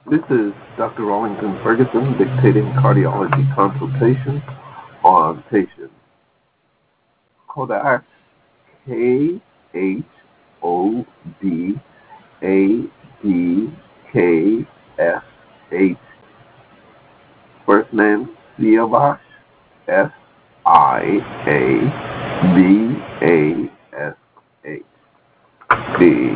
This is Dr. Rawlington Ferguson dictating cardiology consultation on patient Kodak KHODADKSH. First name Siavash, SIAVASH. The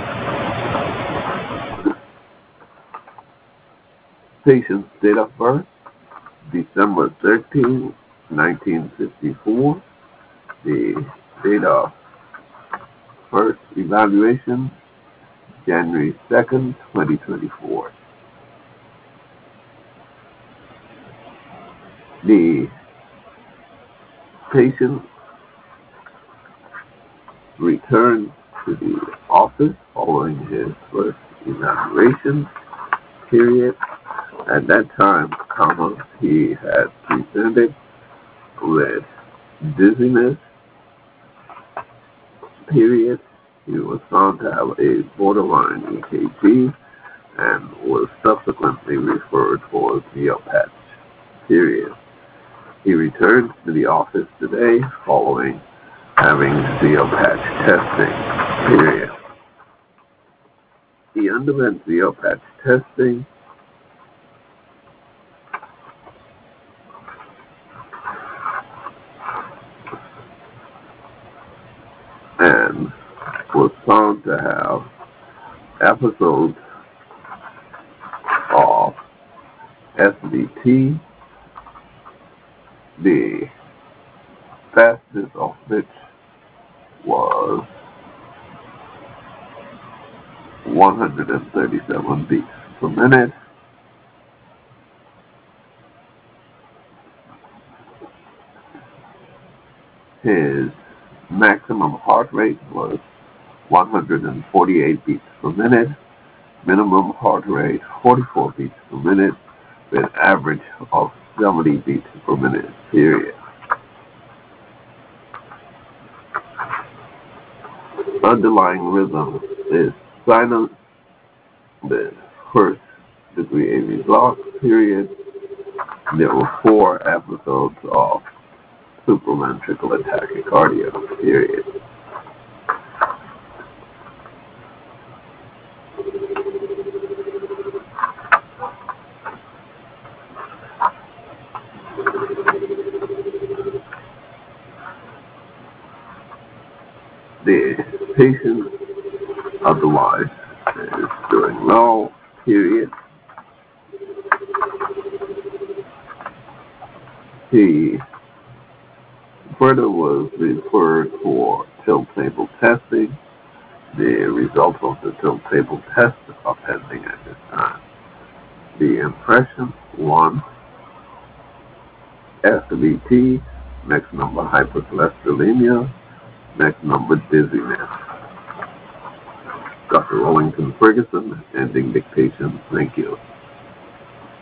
patient's date of birth, December 13, 1954. The date of first evaluation, January 2nd, 2024. The patient returned to the office following his first evaluation period. At that time, he had presented with dizziness, period. He was found to have a borderline EKG and was subsequently referred for Zeo patch, period. He returned to the office today following having Zeo patch testing, period. He underwent Zeo patch testing and was found to have episodes of SVT, the fastest of which was 137 beats per minute. His maximum heart rate was 148 beats per minute, minimum heart rate 44 beats per minute, with average of 70 beats per minute, period. Underlying rhythm is silent with first degree AV block, period. There were 4 episodes of supraventricular tachycardia, period. The patient otherwise is doing well, period. He further was referred for tilt table testing. The results of the tilt table test are pending at this time. The impression, 1, SVT, next number hypercholesterolemia, next number dizziness. Dr. Rawlington Ferguson, ending dictation. Thank you.